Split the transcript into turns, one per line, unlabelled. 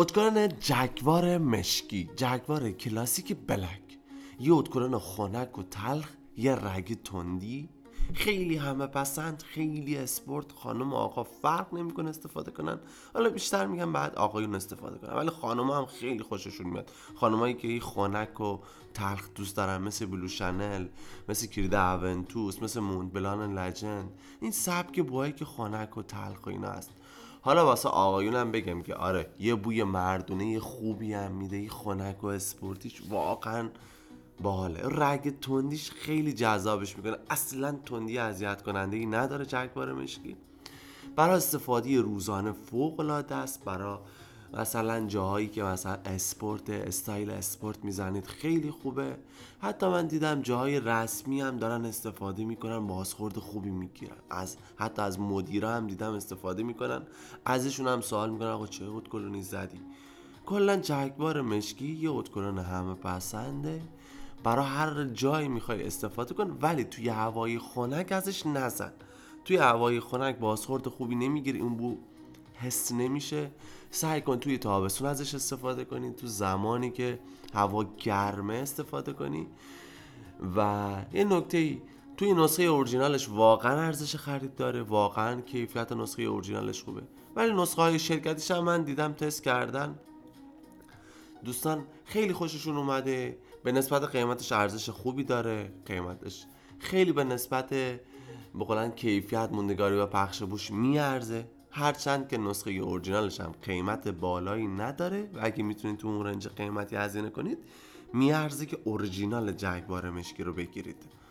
اتکلون جگوار مشکی، جگوار کلاسیک بلک، یه اتکلون خنک و تلخ، یه رگ تندی، خیلی همه پسند، خیلی اسپورت. خانم و آقا فرق نمیکنه استفاده کنن. حالا بیشتر میگم بعد آقایون استفاده کنن، ولی خانم‌ها هم خیلی خوششون میاد. خانمایی که این خنک و تلخ دوست دارن، مثل بلو شنل، مثل کریده اونتوس، مثل مونت بلان لجند، این سبک بوهایی که خنک و تلخ و اینا هست. حالا واسه آقایونم بگم که آره یه بوی مردونه خوبی هم میده، این خنک و اسپورتیش واقعا باحاله. رگ تندیش خیلی جذابش میکنه، اصلا تندی اذیت کننده ای نداره. جگوار مشکی برای استفاده روزانه فوق العاده است. برای مثلا جاهایی که مثلا اسپورت، استایل اسپورت میزنید خیلی خوبه. حتی من دیدم جاهای رسمی هم دارن استفاده میکنن، بازخورد خوبی میگیرن. حتی از مدیرا هم دیدم استفاده میکنن، ازشون هم سوال میکنن آقا چه اتکلونی زدی. کلا جگوار مشکی یه اتکلون همه پسنده، برای هر جایی میخوای استفاده کن، ولی توی هوای خنک ازش نزن. توی هوای خنک بازخورد خوبی نمیگیری، اون بو حس نمیشه. سعی کن توی تابستون ازش استفاده کنی، تو زمانی که هوا گرمه استفاده کنی. و یه نکته، توی نسخه اورجینالش واقعا ارزش خرید داره، واقعا کیفیت نسخه اورجینالش خوبه. ولی نسخه های شرکتیش هم من دیدم تست کردن، دوستان خیلی خوششون اومده. به نسبت قیمتش ارزش خوبی داره، قیمتش خیلی به نسبت به قولن کیفیت، موندگاری و پخش بوش میارزه. هرچند که نسخه اورجینالش هم قیمت بالایی نداره و اگه میتونید تو اون رنج قیمتی هزینه کنید، میارزه که اورجینال جگوار مشکی رو بگیرید.